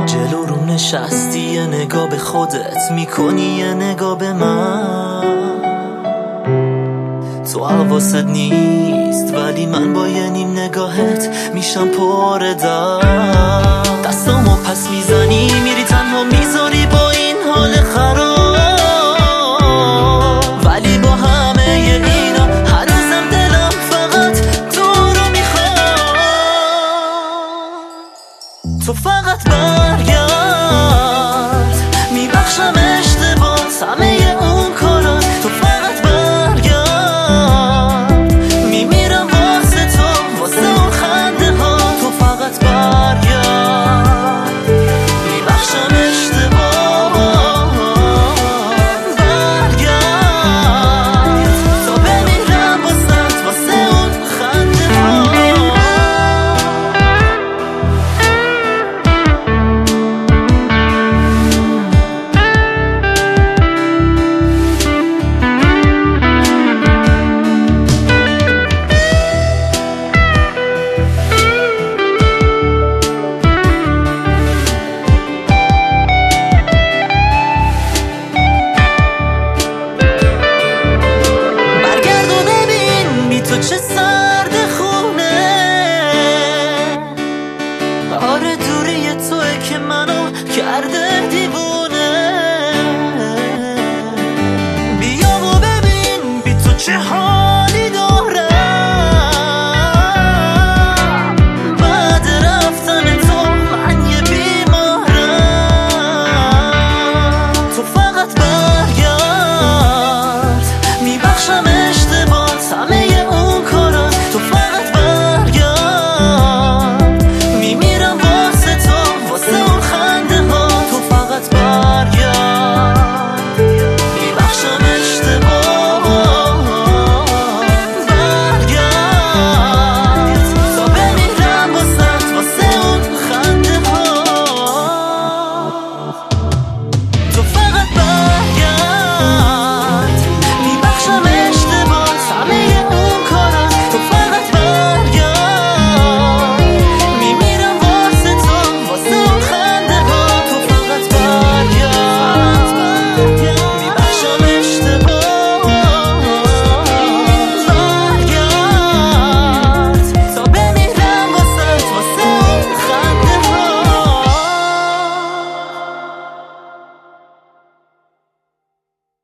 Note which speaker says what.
Speaker 1: جلو رو نشستی یه نگاه به خودت میکنی یه نگاه به من. تو حواست نیست ولی من با یه نیم نگاهت میشم پر درد. دستامو پس میزنی میری تنها میذاری با این حال خراب، ولی با همه اینا هنوزم دلم فقط تو رو میخواد. تو فقط برگرد میبخشم اشتباهت همه اون کارات. تو فقط برگرد میمیرم واسه تو واسه اون خنده ها. تو فقط برگرد میبخشم اشتباهات. برگرد تا بمیرم واسه اون خنده ها. تو چه سرد خونه، آره دوری توئه که منو کرده دیوونه.